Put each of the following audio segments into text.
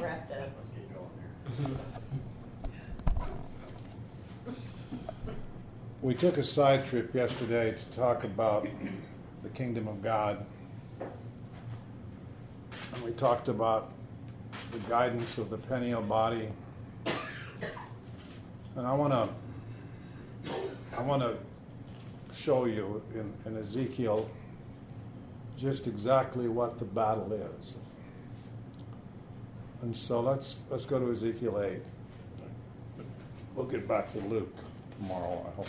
wrapped up. Let's get going here. We took a side trip yesterday to talk about the kingdom of God. And we talked about the guidance of the pineal body. And I want to show you in Ezekiel just exactly what the battle is. And so let's go to Ezekiel 8. We'll get back to Luke tomorrow, I hope.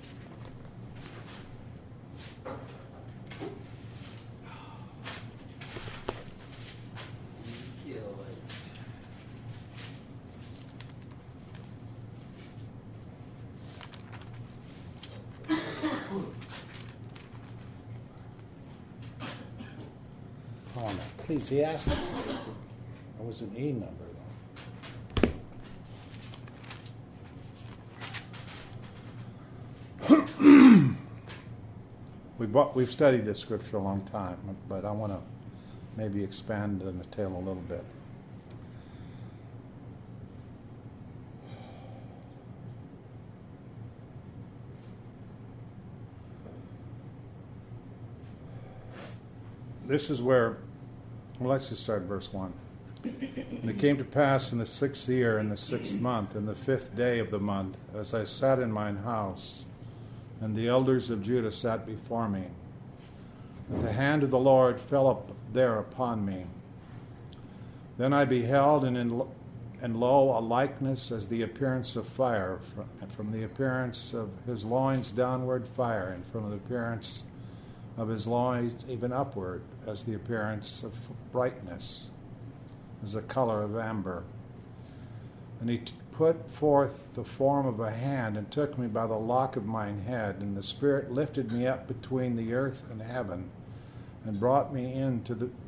Ecclesiastes. That was an E number, though. We've studied this scripture a long time, but I want to maybe expand on the tale a little bit. This is where, well, let's just start verse 1. And it came to pass in the 6th year, in the 6th month, in the 5th day of the month, as I sat in mine house, and the elders of Judah sat before me, that the hand of the Lord fell up there upon me. Then I beheld, and lo, a likeness as the appearance of fire, and from the appearance of his loins downward fire, and from the appearance of his loins even upward, as the appearance of brightness, as the color of amber. And he put forth the form of a hand, and took me by the lock of mine head, and the Spirit lifted me up between the earth and heaven, and brought me in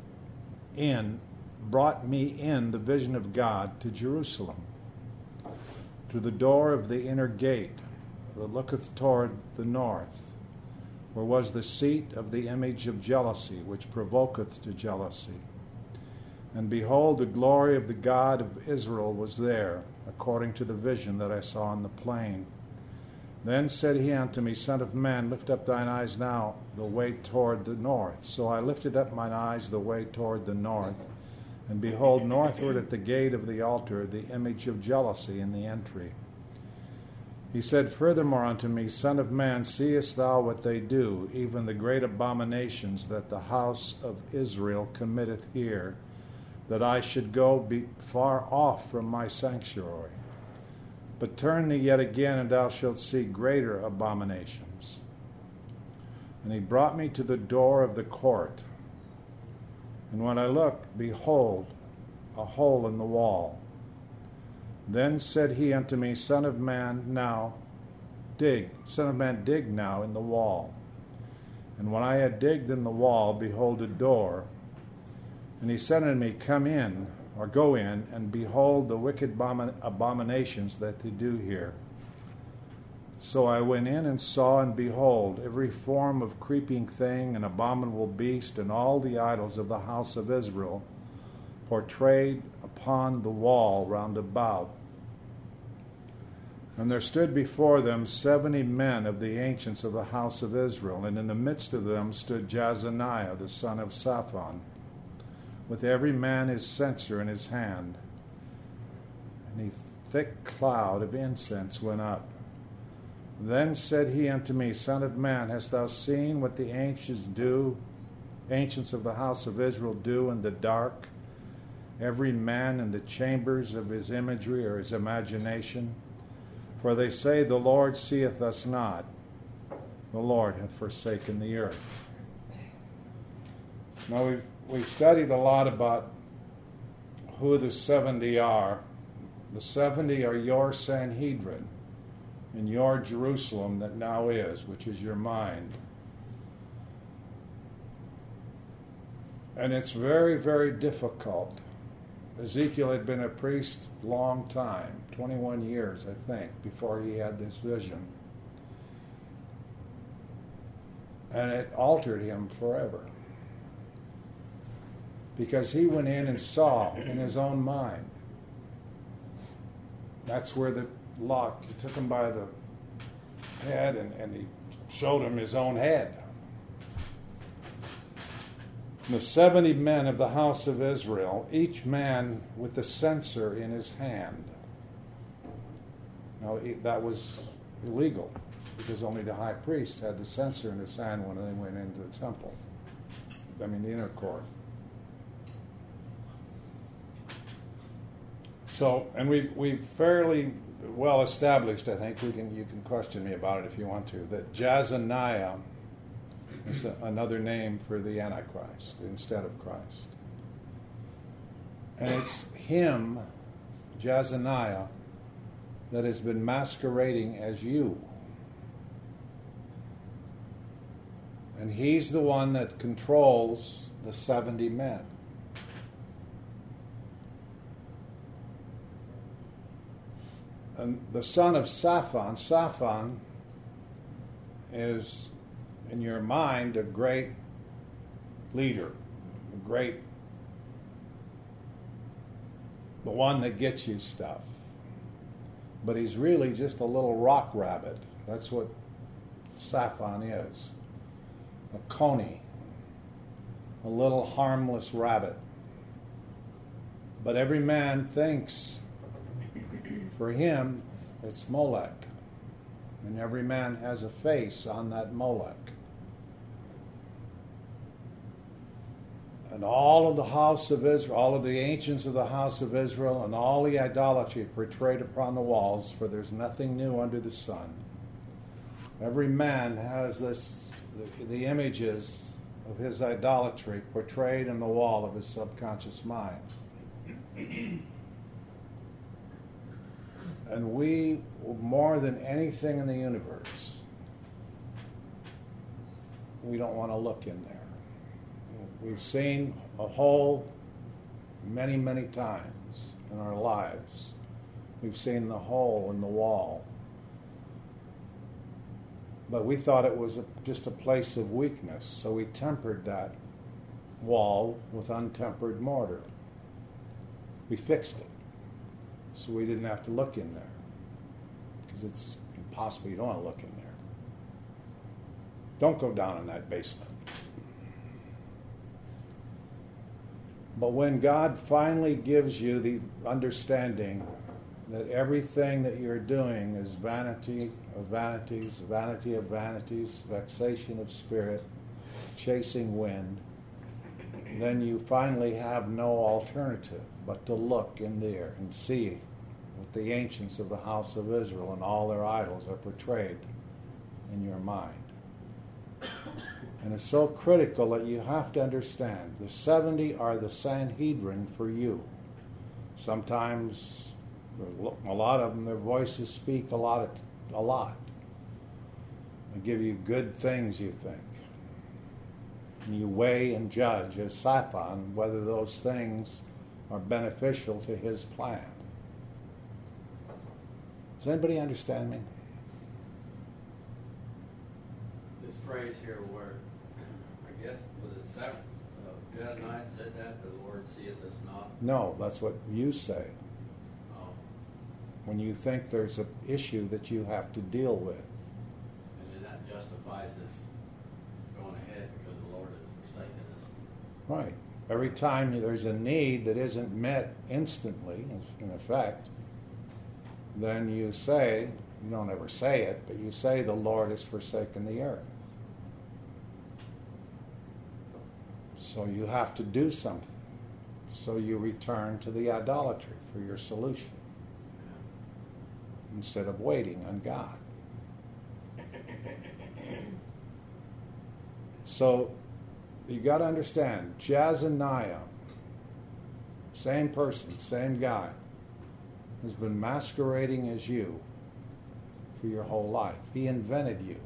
the vision of God to Jerusalem, to the door of the inner gate that looketh toward the north, where was the seat of the image of jealousy, which provoketh to jealousy. And behold, the glory of the God of Israel was there, according to the vision that I saw in the plain. Then said he unto me, Son of man, lift up thine eyes now the way toward the north. So I lifted up mine eyes the way toward the north, and behold, northward at the gate of the altar, the image of jealousy in the entry. He said furthermore unto me, Son of man, seest thou what they do, even the great abominations that the house of Israel committeth here, that I should go be far off from my sanctuary? But turn thee yet again, and thou shalt see greater abominations. And he brought me to the door of the court. And when I looked, behold, a hole in the wall. Then said he unto me, Son of man, dig now in the wall. And when I had digged in the wall, behold a door. And he said unto me, Come in, or go in, and behold the wicked abominations that they do here. So I went in and saw, and behold, every form of creeping thing and abominable beast, and all the idols of the house of Israel, portrayed upon the wall round about. And there stood before them 70 men of the ancients of the house of Israel, and in the midst of them stood Jazaniah the son of Shaphan, with every man his censer in his hand. And a thick cloud of incense went up. Then said he unto me, Son of man, hast thou seen what the ancients of the house of Israel do in the dark, every man in the chambers of his imagery or his imagination? For they say, The Lord seeth us not. The Lord hath forsaken the earth. Now we've studied a lot about who the 70 are. The 70 are your Sanhedrin in your Jerusalem that now is, which is your mind. And it's very, very difficult. Ezekiel had been a priest a long time, 21 years, I think, before he had this vision. And it altered him forever. because he went in and saw in his own mind. That's where the lock, he took him by the head and he showed him his own head. And the 70 men of the house of Israel, each man with a censer in his hand. Now, that was illegal because only the high priest had the censer in his hand when they went into the temple. The inner court. So, and we've fairly well established, I think, you can question me about it if you want to, that Jazaniah is another name for the Antichrist instead of Christ. And it's him, Jazaniah, that has been masquerading as you. And he's the one that controls the 70 men. And the son of Shaphan is, in your mind, a great leader, the one that gets you stuff. But he's really just a little rock rabbit. That's what Shaphan is. A coney, a little harmless rabbit. But every man thinks, for him, it's Molech. And every man has a face on that Molech. And all of the house of Israel, all of the ancients of the house of Israel, and all the idolatry portrayed upon the walls, for there's nothing new under the sun. Every man has the images of his idolatry portrayed in the wall of his subconscious mind. And we, more than anything in the universe, we don't want to look in there. We've seen a hole many, many times in our lives. We've seen the hole in the wall. But we thought it was just a place of weakness, so we tempered that wall with untempered mortar. We fixed it, so we didn't have to look in there, because it's impossible. You don't want to look in there. Don't go down in that basement. But when God finally gives you the understanding that everything that you're doing is vanity of vanities, vanity of vanities, vexation of spirit, chasing wind, then you finally have no alternative but to look in there and see what the ancients of the house of Israel and all their idols are portrayed in your mind. And it's so critical that you have to understand the 70 are the Sanhedrin for you. Sometimes, a lot of them, their voices speak a lot. They give you good things, you think. And you weigh and judge as Shaphan whether those things are beneficial to his plan. Does anybody understand me? This phrase here where, I guess, was it Jezaniah said that, the Lord seeth us not? No, that's what you say. Oh. When you think there's an issue that you have to deal with. And then that justifies us going ahead because the Lord has forsaken us. Right. Every time there's a need that isn't met instantly, in effect, then you say, you don't ever say it, but you say the Lord has forsaken the earth. So you have to do something. So you return to the idolatry for your solution instead of waiting on God. So you got to understand, Jezaniah, same person, same guy, has been masquerading as you for your whole life. He invented you.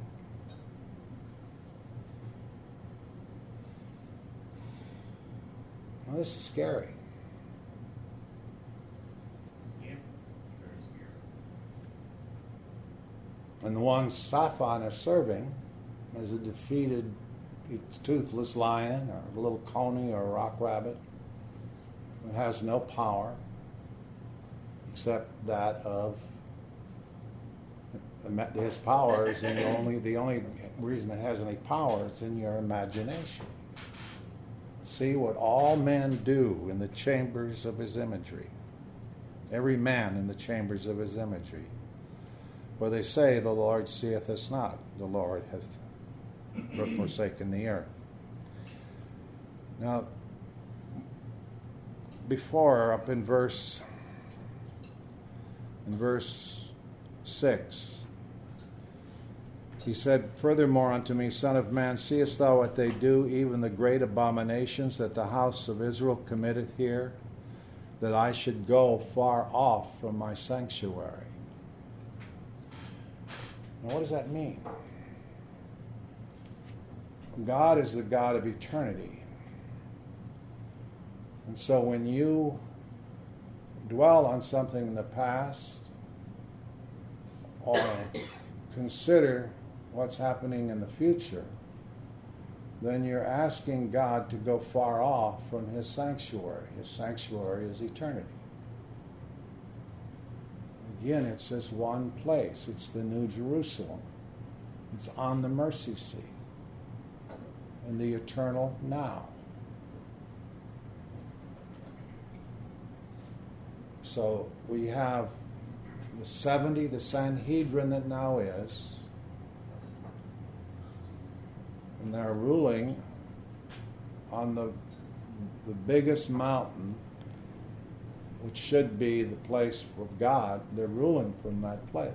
Well, this is scary. Yeah, very scary. And the one Shaphan is serving as a defeated, toothless lion or a little coney or a rock rabbit. It has no power except that of his power is in the only reason it has any power is in your imagination. See what all men do in the chambers of his imagery. Every man in the chambers of his imagery. Where they say, the Lord seeth us not, the Lord hath forsaken the earth. Now, before, up in verse 6, he said, furthermore unto me, Son of man, seest thou what they do, even the great abominations that the house of Israel committeth here, that I should go far off from my sanctuary? Now, what does that mean? God is the God of eternity. And so when you dwell on something in the past or consider what's happening in the future, then you're asking God to go far off from his sanctuary. His sanctuary is eternity. Again, it's this one place. It's the New Jerusalem. It's on the mercy seat in the eternal now. So we have the 70, the Sanhedrin that now is, and they're ruling on the biggest mountain, which should be the place of God. They're ruling from that place.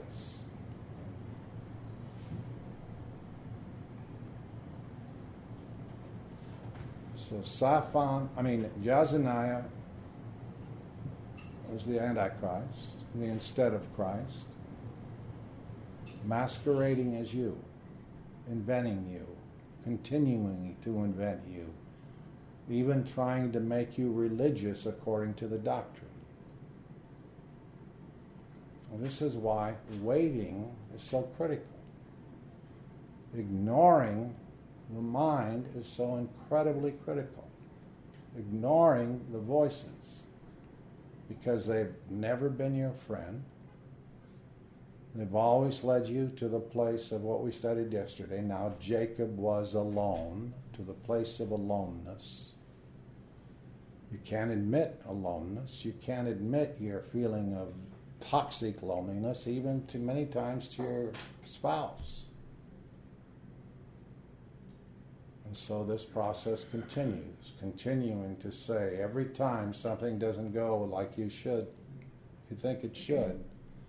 So Jezaniah was the Antichrist, the instead of Christ, masquerading as you, inventing you, continuing to invent you, even trying to make you religious according to the doctrine. And this is why waiting is so critical. Ignoring the mind is so incredibly critical. Ignoring the voices, because they've never been your friend. They've always led you to the place of what we studied yesterday. Now Jacob was alone, to the place of aloneness. You can't admit aloneness. You can't admit your feeling of toxic loneliness, even to many times to your spouse. And so this process continues, continuing to say every time something doesn't go like you think it should,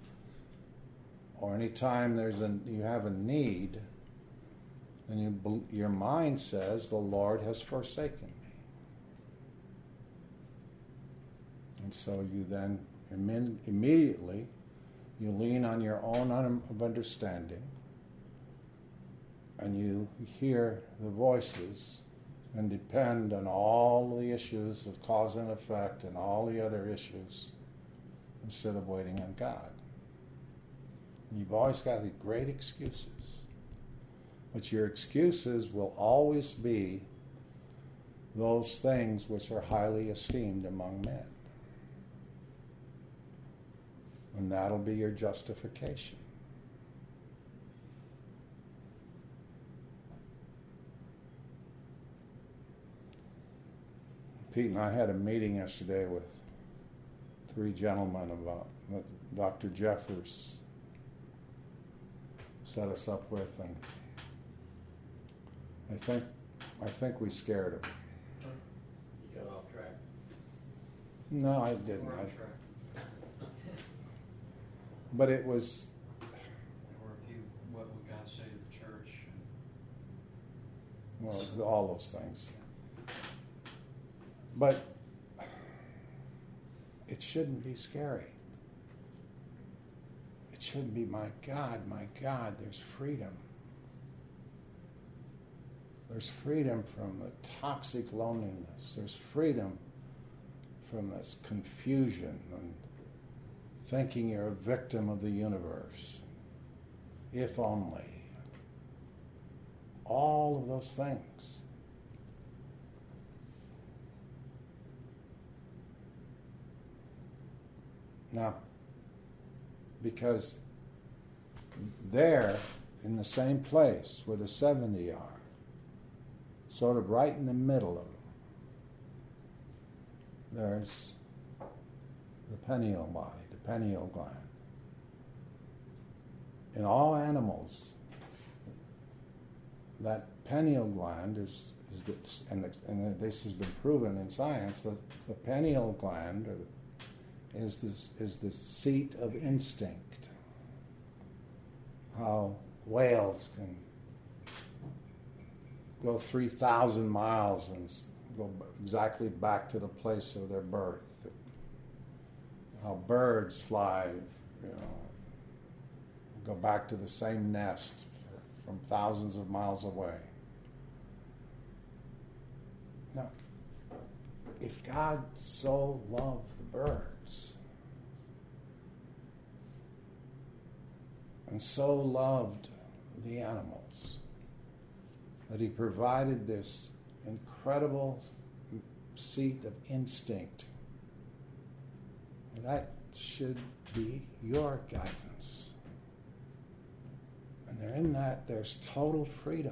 or any time you have a need, and your mind says, the Lord has forsaken me. And so you then immediately you lean on your own understanding, and you hear the voices and depend on all the issues of cause and effect and all the other issues instead of waiting on God. And you've always got the great excuses. But your excuses will always be those things which are highly esteemed among men. And that'll be your justification. Pete and I had a meeting yesterday with 3 gentlemen about what Dr. Jeffers set us up with, and I think we scared him. You got off track. No, I didn't. We're on track. But it was. Or what would God say to the church? Well, all those things. But it shouldn't be scary. It shouldn't be, my God, there's freedom. There's freedom from the toxic loneliness. There's freedom from this confusion and thinking you're a victim of the universe. If only. All of those things. Now, because there, in the same place where the 70 are, sort of right in the middle of them, there's the pineal body, the pineal gland. In all animals, that pineal gland and this has been proven in science, that the pineal gland is the seat of instinct. How whales can go 3,000 miles and go exactly back to the place of their birth. How birds fly, go back to the same nest from thousands of miles away. Now, if God so loved the birds and so loved the animals that he provided this incredible seat of instinct, that should be your guidance. And in that, there's total freedom.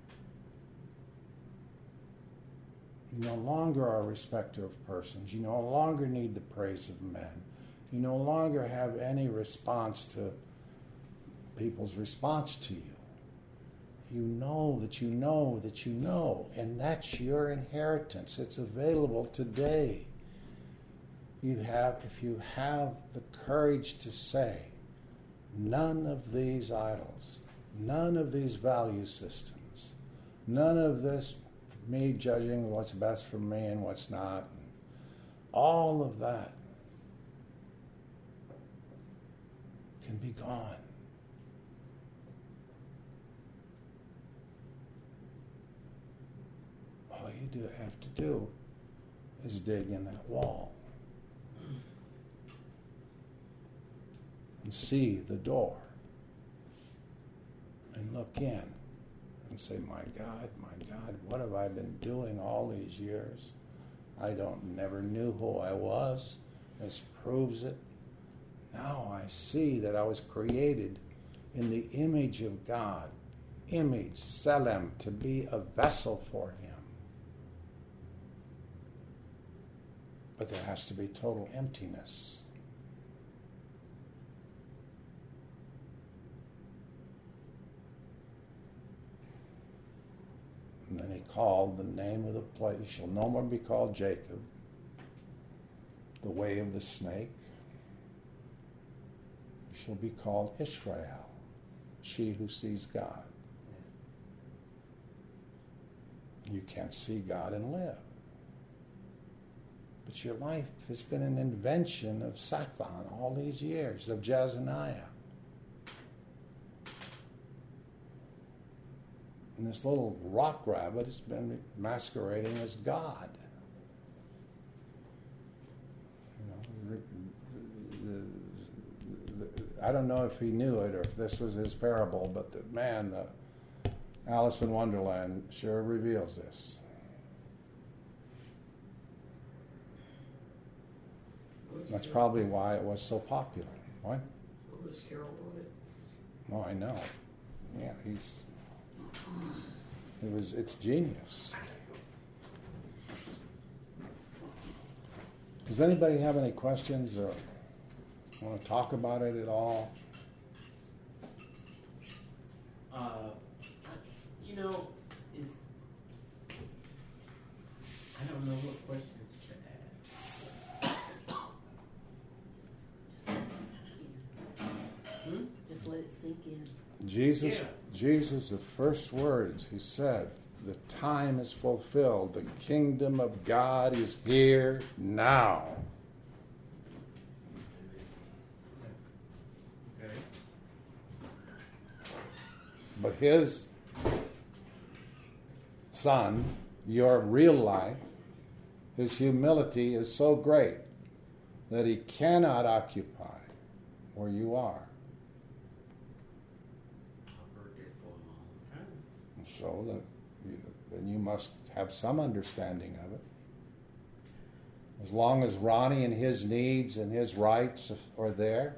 You no longer are a respecter of persons. You no longer need the praise of men. You no longer have any response to people's response to you. You know that you know that you know, and that's your inheritance. It's available today. If you have the courage to say, none of these idols, none of these value systems, none of this me judging what's best for me and what's not, all of that can be gone. All you have to do is dig in that wall and see the door and look in and say, my God, what have I been doing all these years? I never knew who I was. This proves it. Now I see that I was created in the image of God. Image, Selem, to be a vessel for Him. But there has to be total emptiness. And then he called the name of the place. You shall no more be called Jacob, the way of the snake. You shall be called Israel, she who sees God. You can't see God and live. But your life has been an invention of Satan all these years, of Jezaniah. And this little rock rabbit has been masquerading as God. I don't know if he knew it or if this was his parable, but Alice in Wonderland sure reveals this. That's probably why it was so popular. What? Lewis Carroll wrote it. Oh, I know. Yeah, it's genius. Does anybody have any questions or want to talk about it at all? I don't know what questions to ask. Just let it sink in. Jesus, the first words he said, the time is fulfilled. The kingdom of God is here now. Okay. But his son, your real life, his humility is so great that he cannot occupy where you are. So then you must have some understanding of it. As long as Ronnie and his needs and his rights are there,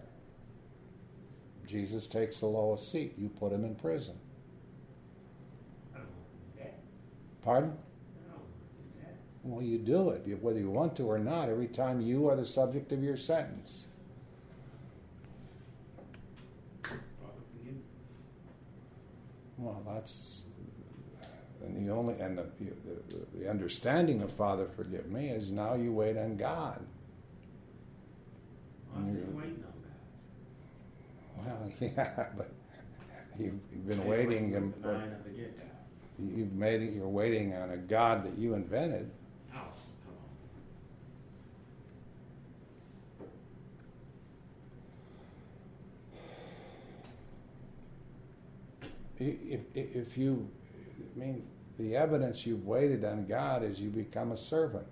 Jesus takes the lowest seat. You put him in prison. I don't do that. Pardon? I don't do that. Well, you do it, whether you want to or not, every time you are the subject of your sentence. Father, forgive me. Well, that's and the understanding of Father, forgive me, is now you wait on God. I'm And just you're- waiting on God. Well, yeah, but you've been waiting. Line up to get that. You're waiting on a God that you invented. Oh, come on. If you, I mean, the evidence you've waited on God is you become a servant.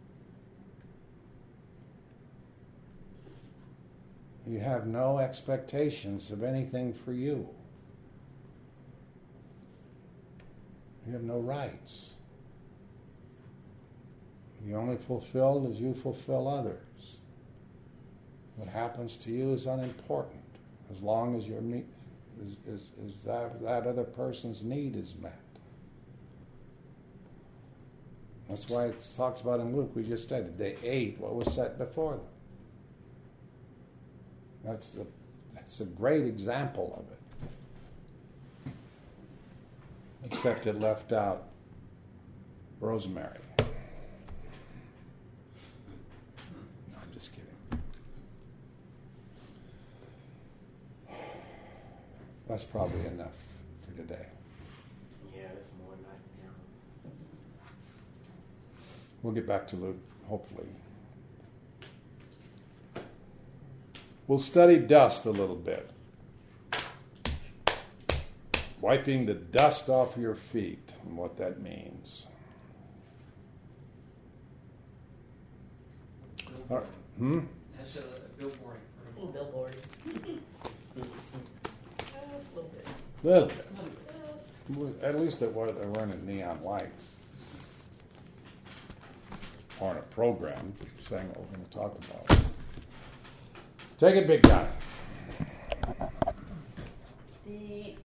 You have no expectations of anything for you. You have no rights. You're only fulfilled as you fulfill others. What happens to you is unimportant as long as your that other person's need is met. That's why it talks about in Luke, we just studied, they ate what was set before them. That's a great example of it. Except it left out rosemary. No, I'm just kidding. That's probably enough for today. Yeah, that's more than I can handle. We'll get back to Luke, hopefully. We'll study dust a little bit. Wiping the dust off your feet and what that means. All right. That's a billboard. A little billboard. A little bit. Little bit. Well, at least they weren't in neon lights. Or in a program saying what we're going to talk about. Take it, big guy. The